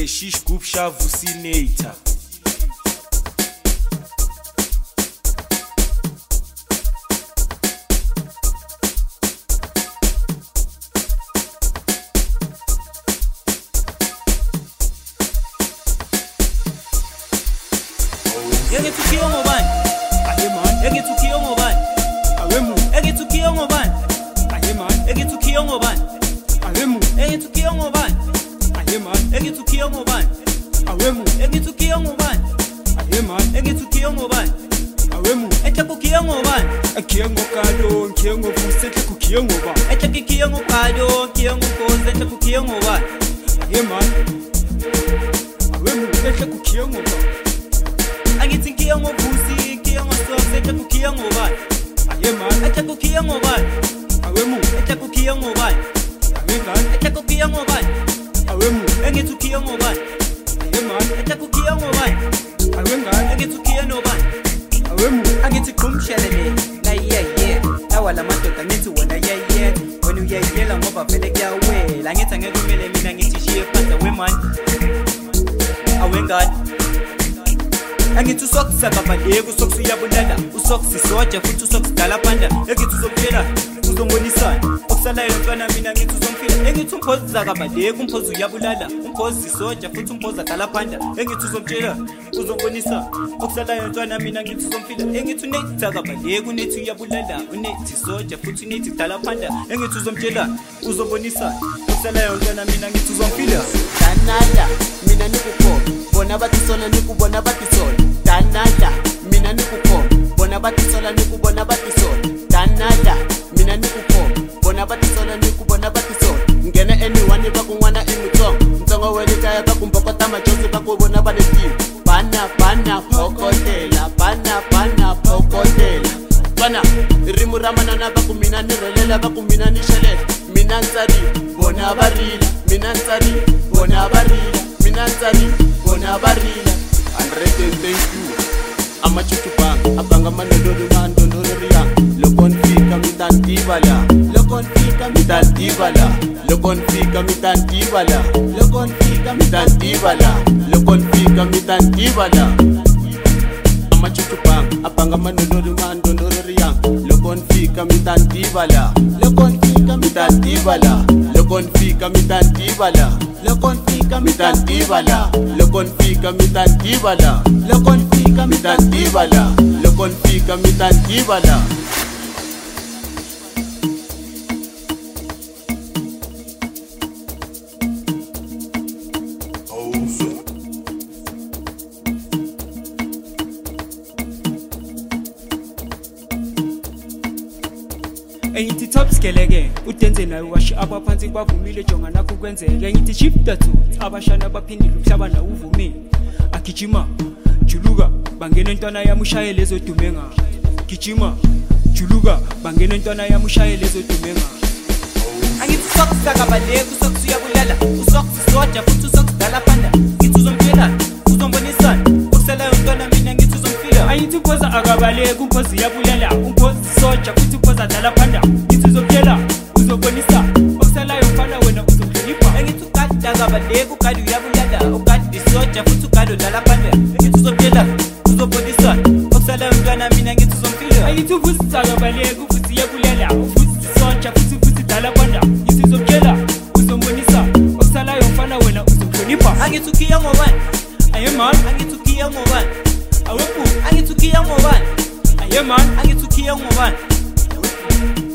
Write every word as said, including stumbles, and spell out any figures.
A shish group shavusinator. Engithukiyo ngobani? Aye man. Engithukiyo ngobani? Awemu. Engithukiyo ngobani? Aye man. Engithukiyo ngobani? Awemu. Engithukiyo ngobani? Aye man. Engithukiyo ngobani? Awemu. Engithukiyo ngobani? Aye man. Engithukiyo ngobani? Awemu. Ehlekukiyo ngobani? Akiye ngokalo, ngiye ngovusa ehlekukiye ngobani? Ehlekikiyo ngokalo, kiyo ngokhoze, ehlekukiyo ngobani? Aye man. Awemu ehlekukiye ngobani? Angithi ngiyo ngovusi, kiyo ngosokse, ehlekukiyo ngobani? Aye man. Ehlekukiyo ngobani? Awemu. Ehlekukiyo ngobani? Aye man. Ehlekukiyo ngobani? Awemu. Engithukiyo ngobani? Aye man. Ehlekukiyo ngobani? Awe ngani? Engithukiyo nobani? Awemu. Angithi qhumshelele la yeah yeah lawa la madoda ngithi wona yeah yeah wena uyayela ngoba vele kuyawela angithi angeke kumele mina ngithi shiye phansi wemani awengani angithi usokisa kabaleka usokisa uyabulala usokisa soja futhi usokisa dala phanda engithi uzomphela uzongonisana okusalayo mfana mina ngithi uzomphila engithi umphozi zakabaleka umphozi uyabulala umphozi soja futhi umphozi dala phanda engithi uzomtshela uzongonisana okusalayo mfana mina ngithi uzomphila engithi unethi zakabaleka unethi uyabulala unethi soja futhi unethi dala phanda engithi uzomtshela uzobonisana okusalayo mfana mina ngithi uzomphila danada mina nikukho bona bathi sona nikubona bathi sona danada mina nikukho bona bathi sona nikubona bathi sona danada mina nikukho bona bathi sona nikubona bathi sona ngene anyone bakunwana imutsongo mtsongo welekaya bakumbokota majosi bakubona baletiwe bana bana phokotela bana bana phokotela bana rimu ramanana bakumina nirelela bakumina nishelela mina ntsari bona barila mina ntsari bona barila mina ntsari bona barila hundred and thank you amachuchupa abanga manodoro mandondoro riya lokon fika mitantibala lokon fika mitantibala lokon fika mitantibala lokon fika mitantibala lokon fika mitantibala amachuchupa abanga manodoro mandondoro riya lokon fika mitantibala lokon fika mitantibala lokon fika mitantibala lokon fika mitantibala lokon fika mitantibala lokon fika mitantibala lokon fika mitantibala Engithi top skeleke udenze nayo washi abaphansi bavumile jonga nakho kwenzeke engithi shift that abashana baphindile umhlaba na uvumile agijima juluka bangena intwana yami ushaye lezo dumenga gijima juluka bangena intwana yami ushaye lezo dumenga angithi usokisa kabaleka usokisa uyabulala usokisa soja futhi usokisa dala phanda ngithi uzomphela uzombonisana okusalayo mntwana mina ngithi uzomphila angithi uphoza akabaleka umphozi uyabulala umphozi soja futhi uphoza dala phanda ngithi uzomphela uzobonisa okusalayo mfana wena uzomhlonipha engithi ukade akabaleka ukade uyabulala ukade soja futhi ukade dala phanda ngithi uzomphela uzobonisana okusalayo mntwana mina ngithi uzomphila angithi uvusi akabaleka uvusi uyabulala uvusi soja futhi uvusi dala phanda ngithi uzomphela uzombonisa okusalayo mfana wena uzomhlonipha angithi ukiya ngobani aye man angithi ukiya ngobani awephu angithi ukiya ngobani aye man angithi ukiya ngobani